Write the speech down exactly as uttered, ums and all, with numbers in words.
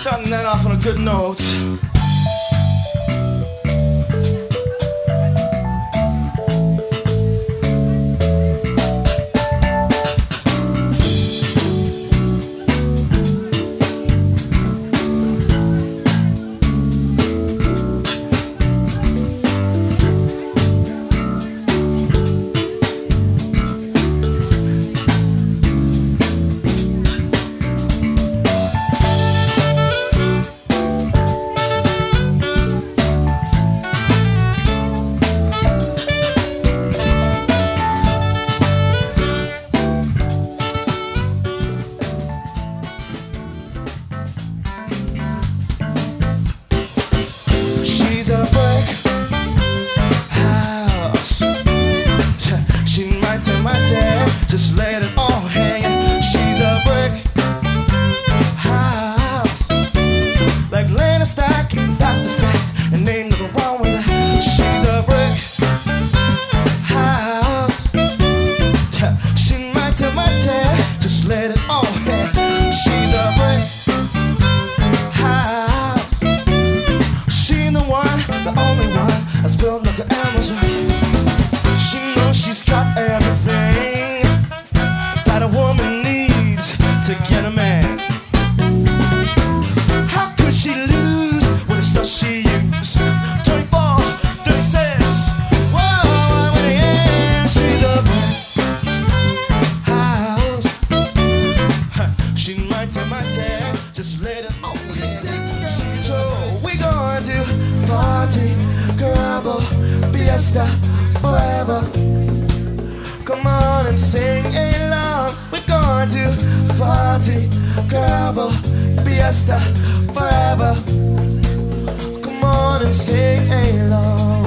Starting that off on a good note. She's a brick house. She might take my dad, just let it all hang. She's a brick house, like laying a stack, that's a fact, and ain't nothing wrong with that. She's a brick house. She might take my dad, just let it all hang. She's a brick house. She the one, the only one that's built like an Amazon. She knows she's got everything that a woman needs to get a man. How could she lose with the stuff she used? twenty-four, thirty-six, whoa, in the end, she's a house. She might take my tag, just let it all hit. So we going to party, carnival, fiesta, forever. Come on and sing along. We're going to party, carnival, fiesta, forever. Come on and sing along.